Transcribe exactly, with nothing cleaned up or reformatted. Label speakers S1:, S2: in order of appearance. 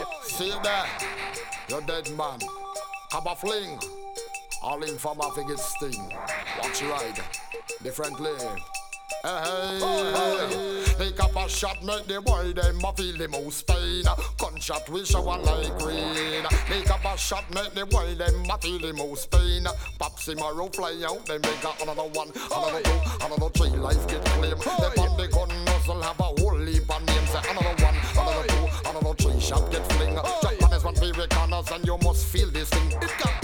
S1: See that? You're dead man. Cup of fling. All in from a figure sting. Watch you ride. Differently. Hey, hey, hey. Take up a shot, make the boy them a feel the most pain. Gunshot we shower like rain. Take up a shot, make the boy them a feel the most pain. Pop Simaro fly out, then make a another one, another two, another three. Life get claim. The on the gun nozzle have a whole heap of names. Say another one, another two, another three. Shot get fling. Japan is one for corners and you must feel this thing. It got